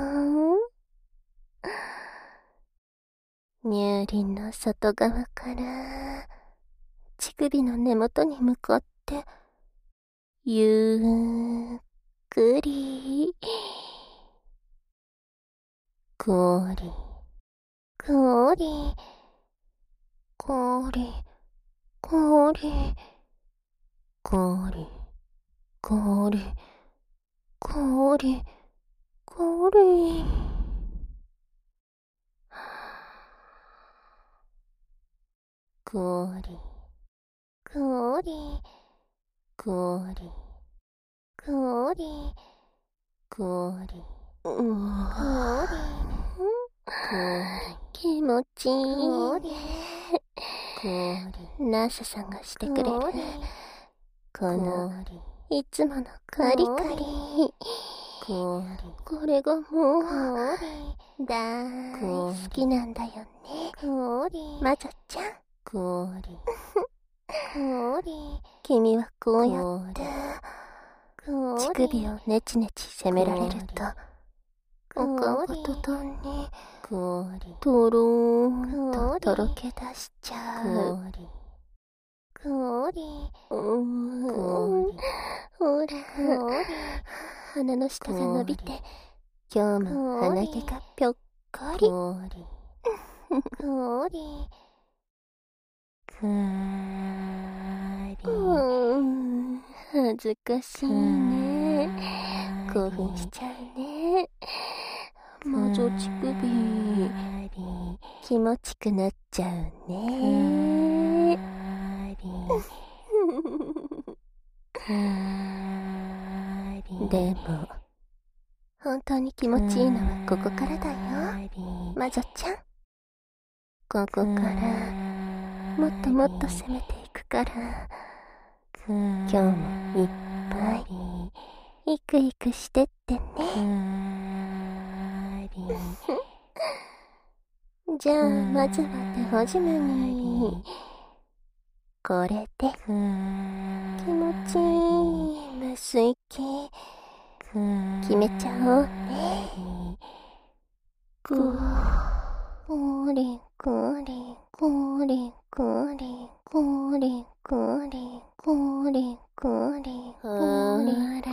乳輪の外側から乳首の根元に向かってゆっくりこりこりこりこりこりこりこりこり、こりこりこりこりこりこり、気持ちいい。ナースさんがしてくれるこのいつものカリカリ、これがもう大好きなんだよね、魔女ちゃん。君はこうやって乳首をネチネチ攻められるとお顔が途端にとろーんととろけ出しちゃう。ほら鼻の下が伸びて今日も鼻毛がぴょっこり。恥ずかしいね。興奮しちゃうね。魔女乳首気持ちくなっちゃうね。でも本当に気持ちいいのはここからだよ、魔女ちゃん。ここからもっともっと攻めていくから、今日もいっぱいイクイクしてってね。じゃあまずは手始めにこれで気持ちいい無水気決めちゃおうね。こりこりこりこりこりこりこりこりこ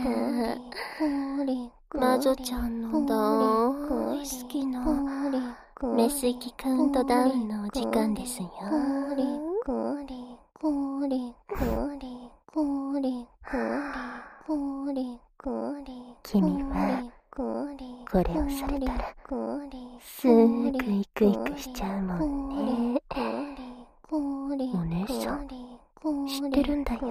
り、魔女ちゃんの大好きなメス息カウントダウンのお時間ですよ。君はこれをされたらすぐイクイクしちゃうもんね。お姉さん知ってるんだよ。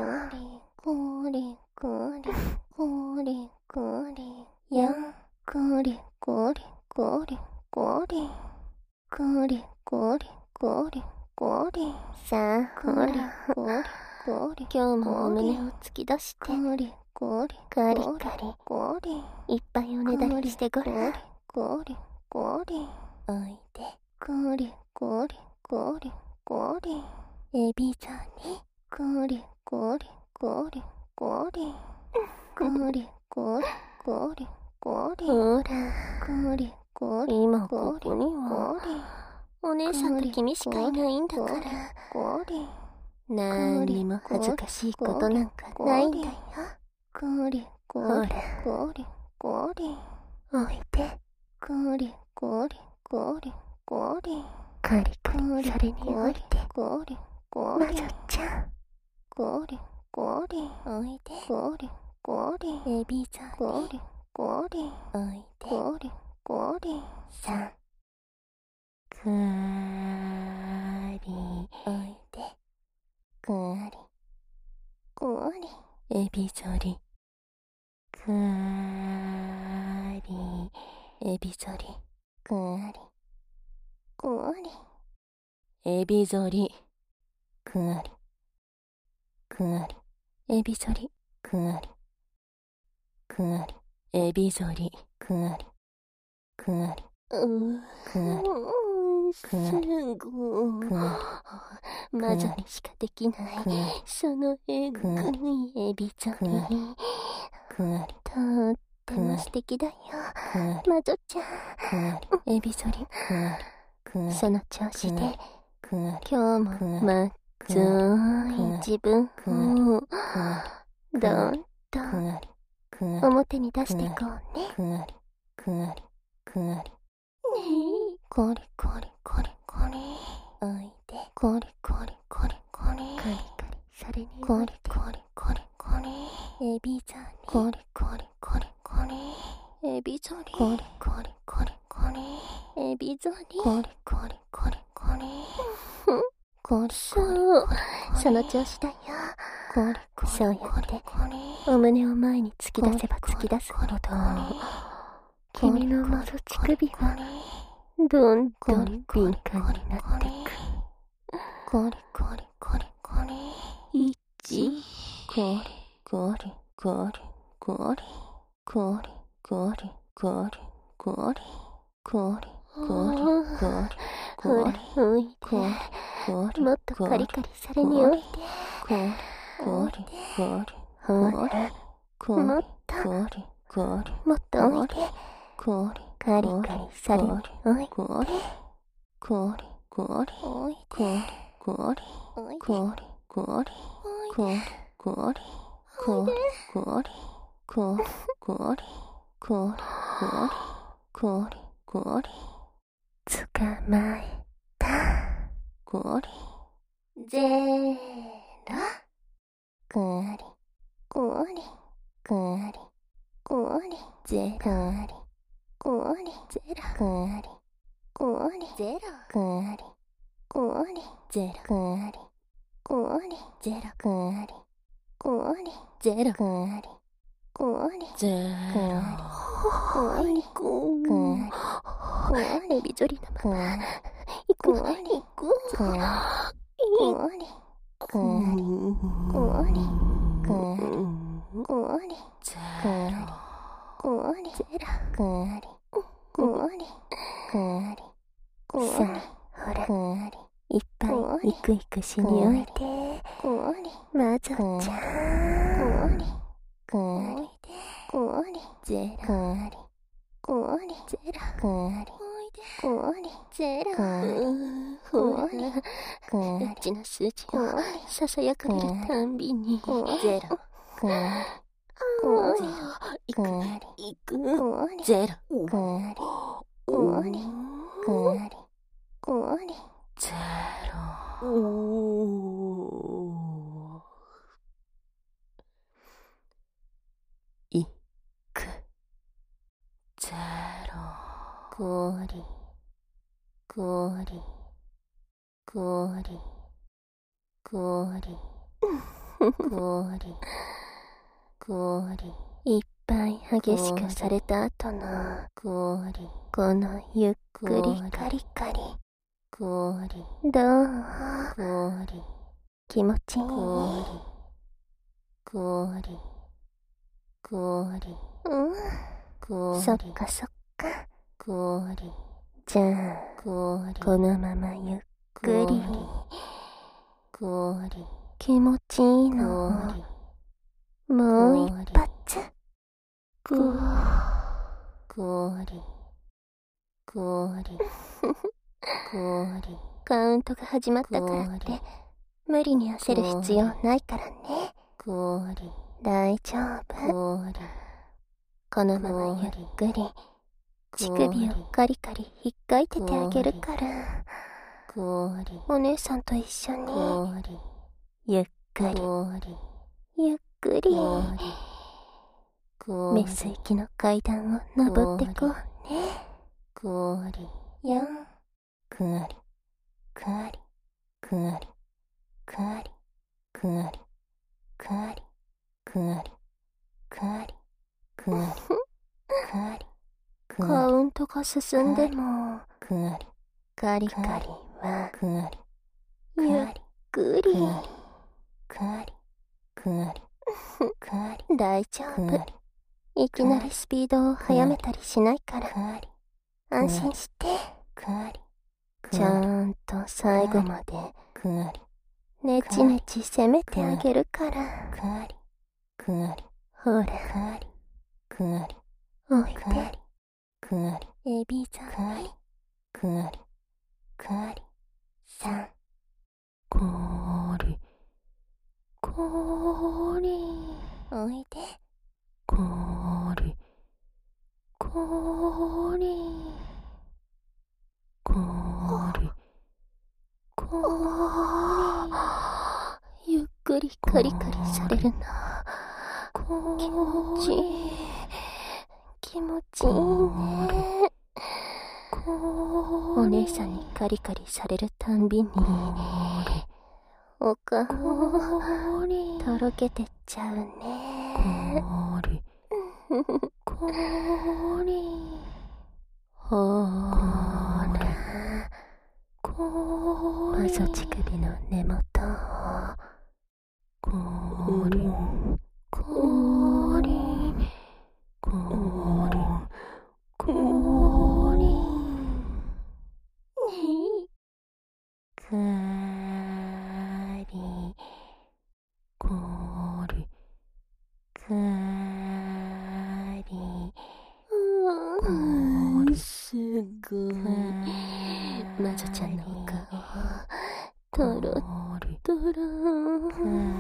さあほら、今日もお胸を突き出してカリカリいっぱいおねだりしてごらん。おいでエビゾリ。ほら、今ここにはお姉さんと君しかいないんだから、なんにも恥ずかしいことなんかないんだよ。ほら、おいで。カリカリそれにおいで。魔女ちゃんおいで。エビゾリおいで。さんくわりおいで。エビゾリくわりエビゾリエビゾリくわりエビゾリくわりエビゾリくわりすごい魔女にしかできないそのえぐいエビゾリとっても素敵だよ魔女ちゃん。エビゾリその調子で今日もまっずい自分をどんどん表に出していこうね。おいで。カリカリそれにおいで。エビゾリエビゾリエビゾリそうその調子だよ。そうやってお胸を前に突き出せば突き出すほど君の喉乳首はどんどん敏感になってく。ほらおいで。もっとカリカリそれにおいで。ほらもっとおいで。カリカリそれにおいで。捕まえた。ゼロエビゾリのまま行こう。さあほらいっぱいイクイクしにおいで魔女ちゃん。ほらエッチな数字をささやかれるたんびにゼロいくゼロゼロいく氷、氷、氷、氷、氷、氷。いっぱい激しくされた後の氷、このゆっくりカリカリ。氷、どう？氷、気持ちいい？氷、氷、氷、そっかそっか。氷、じゃあ、氷、このままゆっくり。氷、気持ちいいの？もう一発。氷、氷、氷、氷。カウントが始まったからって無理に焦る必要ないからね。氷、大丈夫。このままゆっくり乳首をカリカリ引っかいててあげるから、お姉さんと一緒にゆっくりゆっくりメス行きの階段を登ってこうね。よん、くわりくわりくわりくわりくわりくわりくわりくわりくわりくわり。カウントが進んでもカリカリはゆっくり大丈夫。いきなりスピードを速めたりしないから安心して。ちゃんと最後までねちねち攻めてあげるから。ほらおいでエビザミさん。氷、氷、おいで氷、氷、氷、氷。ゆっくりカリカリされるな。気持ちいい、気持ちいいね。お姉さんにカリカリされるたんびにお顔とろけてっちゃうね。ほーらマゾ乳首の根元を氷、氷、氷、氷。かり、氷、かり、すごい。魔女ちゃんのお顔、とろとろ。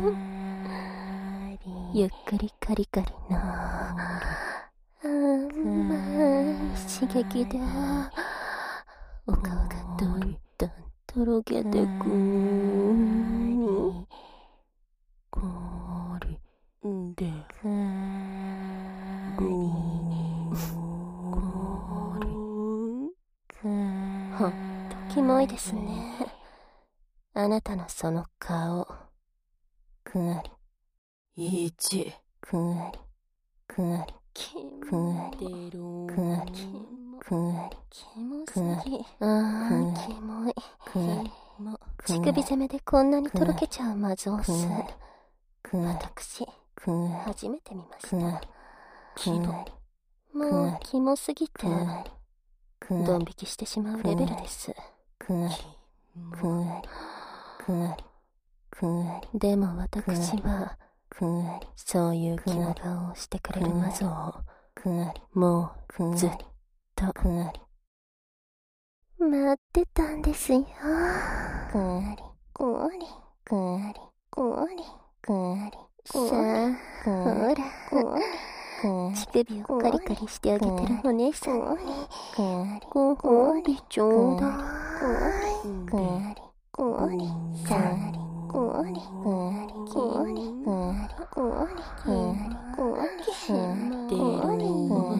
ゆっくりカリカリの甘い刺激でお顔がどんどんとろけてく。氷でほんとキモいですね、あなたのその顔。くわり1、くわりくわりくわりくわりくわり、キモすぎ。ああキモい。乳首攻めでこんなにとろけちゃうマゾース、私初めて見ました。キモ、もうキモすぎてドン引きしてしまうレベルです。でも私はそういうキモ顔をしてくれるマゾをもうずっと待ってたんですよ。くわりくわりくわりくわりくわり。さあほら乳首をカリカリしてあげてるお姉さんにご褒美ちょうだい。くわりくわりさあくわりくわりくわりくわりくわりくわりくわりくわりくわり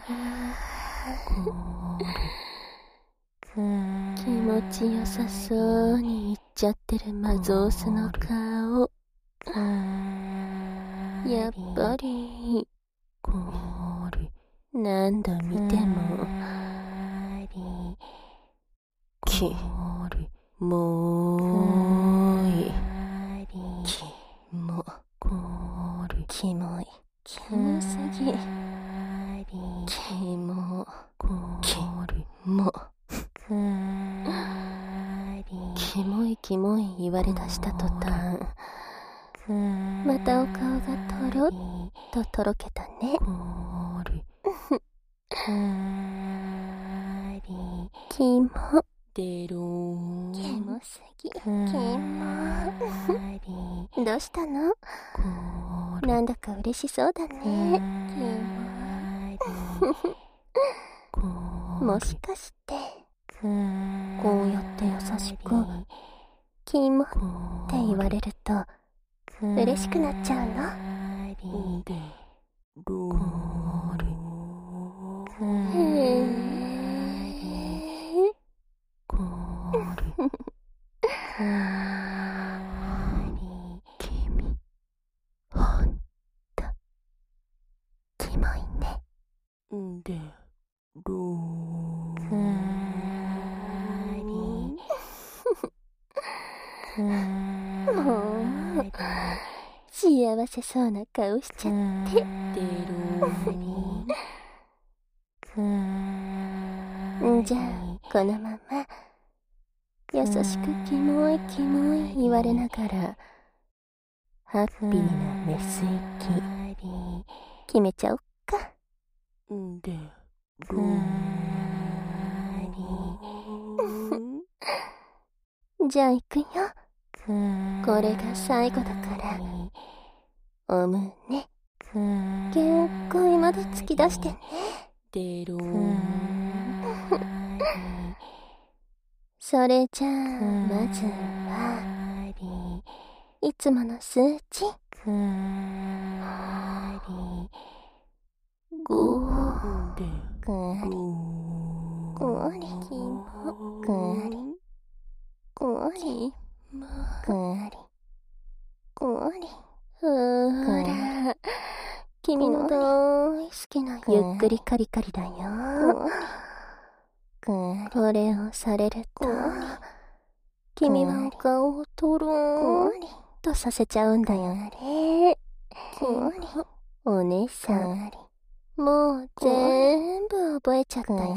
気持ちよさそうにいっちゃってるマゾースの顔。やっぱり何度見てもキモい。キモい。キモすぎ。キモ。キモい言われだした途端、またお顔がとろっととろけたね。キモデロー。キモすぎ。キモ。どうしたの？なんだか嬉しそうだね。キモ。もしかしてこうやって優しくキモって言われると嬉しくなっちゃうの？君ほんとキモいね。もう幸せそうな顔しちゃって。じゃあこのまま優しくキモい言われながらハッピーなメス息決めちゃおっか。じゃあ行くよ。これが最後だからお胸結構まで突き出してね。それじゃあまずはいつもの数値5。ほら君の大好きなゆっくりカリカリだよ。これをされると君はお顔をトロンとさせちゃうんだよね。お姉さんもう全部覚えちゃったよ。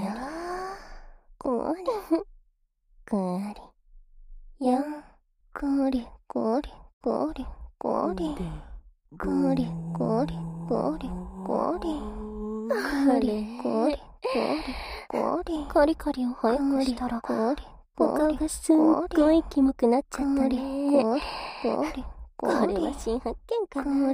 カリカリを早くしたらお顔がすっごいキモくなっちゃったね。これは新発見かな。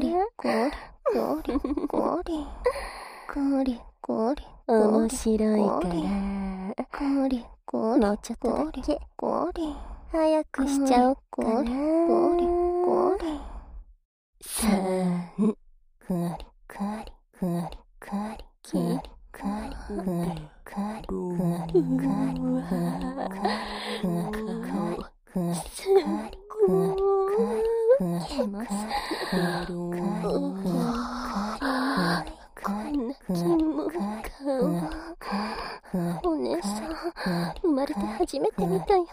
面白いからもうちょっとだけ早くしちゃおっかな。3。お姉さん生まれて初めて見たよ。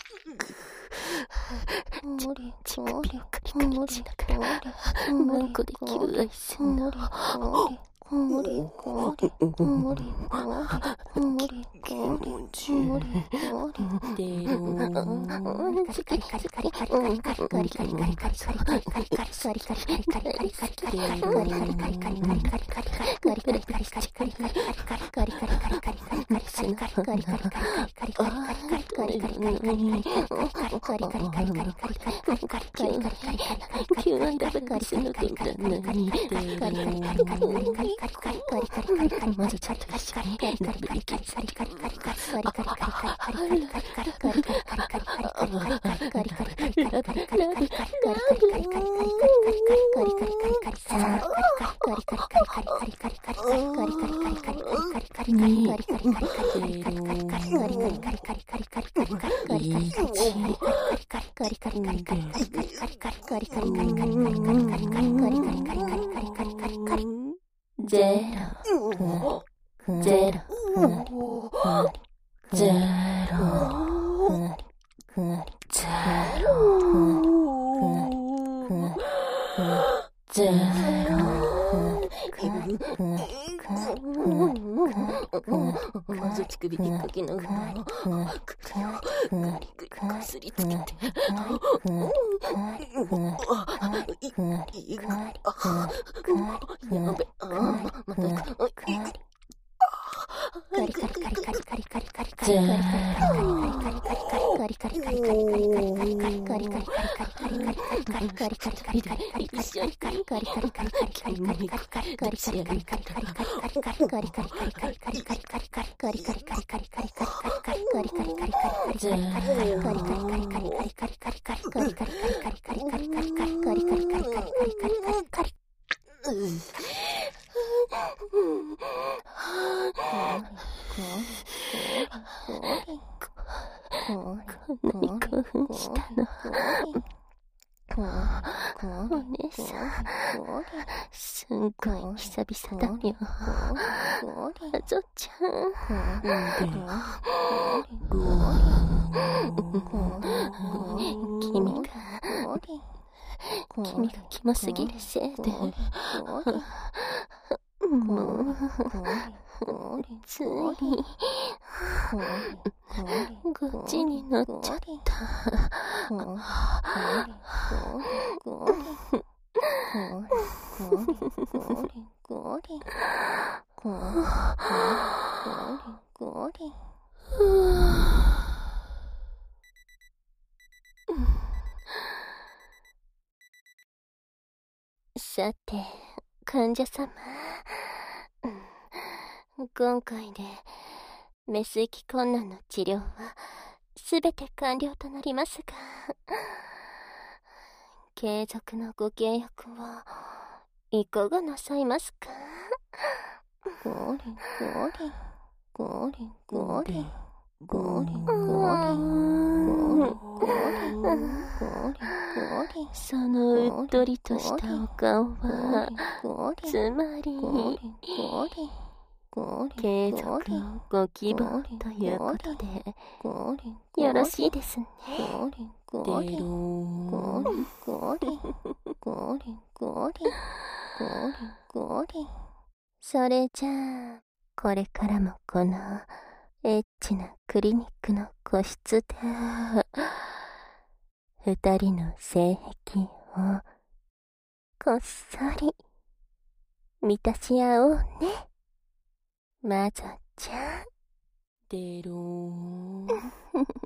乳首をカリカリしながらマンコで求愛すんの。気持ちいい。まずちょっと一緒にまず乳首引っかきながらこすりつけてやべまたこんなに興奮したの。お姉さん、すんごい久々だよ。あぞちゃん。君がキモすぎるせいで。もうついゴチになっちゃった。さて、患者様、今回でメス液困難の治療はすべて完了となりますが、継続のご契約はいかがなさいますか？そのうっとりとしたお顔は、つまり継続ご希望ということでよろしいですね。それじゃあこれからもこのエッチなクリニックの個室で二人の性癖をこっそり満たし合おうね、まぞちゃん。